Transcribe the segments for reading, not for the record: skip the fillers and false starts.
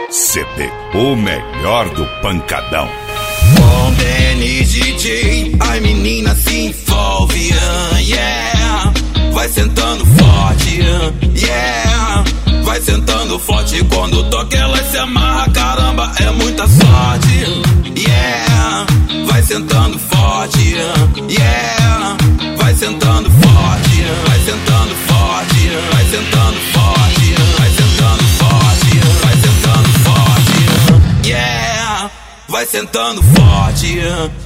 CD, o melhor do pancadão. Com Denis DJ, ai menina se envolve, yeah. Vai sentando forte, yeah. Vai sentando forte, quando toca ela se amarra, caramba, é muita sorte, yeah. Vai sentando forte, yeah. Vai sentando forte, vai sentando forte, vai sentando forte, vai sentando forte, vai sentando forte, yeah. Vai sentando forte.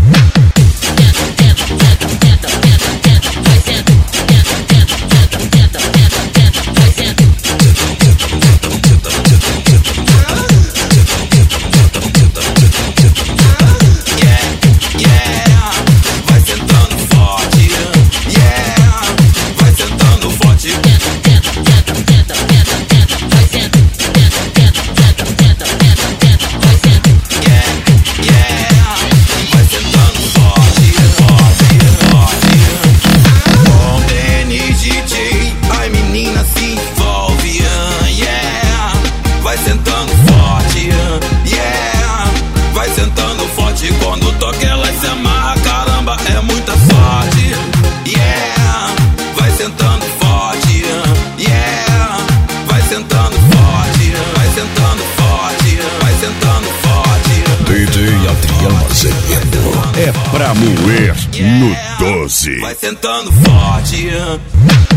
Quando toca ela se amarra, caramba, é muita sorte, yeah. Vai sentando forte, yeah. Vai sentando forte, vai sentando forte, vai sentando forte. DJ Adriano Azevedo é pra moer no 12. Vai sentando forte.